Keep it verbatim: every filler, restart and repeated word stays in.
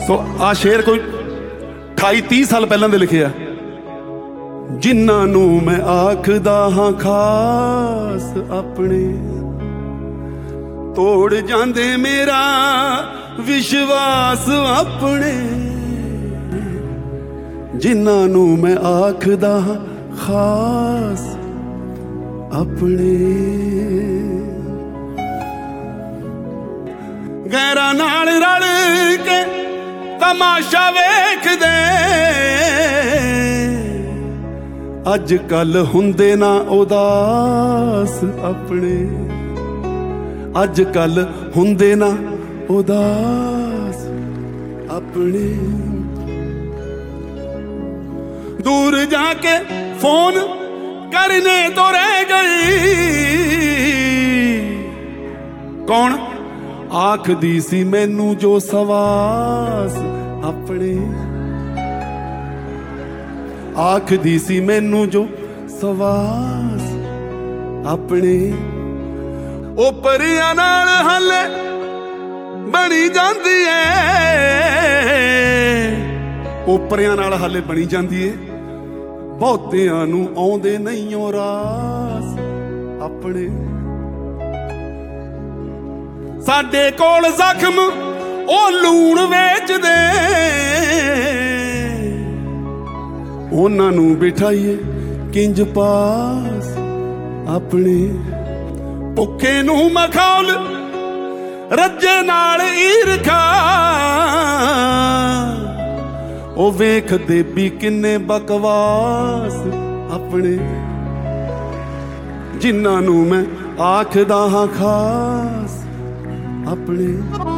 सो आ शेर कोई अठाई तीह साल पहलां दे लिखे आ। जिन्हां नूं मैं आखदा हां खास अपने, तोड़ जांदे मेरा विश्वास अपने। जिन्हां नूं मैं आखदा हां खास अपने, गैरां नाल रल के तमाशा वेखदे। अज कल हुंदे ना उदास अपने, अज कल हुंदे ना उदास अपने। दूर जाके फोन करने तो रह गई, कौन आखदी सी मैनू जो सवास अपने, आखदी सी मैनू जो सवास अपने। ओ परियां नाल हाले बनी जांदी है, ओ परियां नाल हाले बनी जांदी है। बहुतियां नूं आउंदे नहीं ओ रास अपने। साडे कोल जख्म ओ लूण वेचदे, उन्हां नूं बिठाइए किंज पास अपने। भुखे नूं मखौल रज्जे नाल ईरखा, ओ वेखदे भी किन्ने बकवास अपने। जिन्हां नूं मैं आखदा हां खास अपने।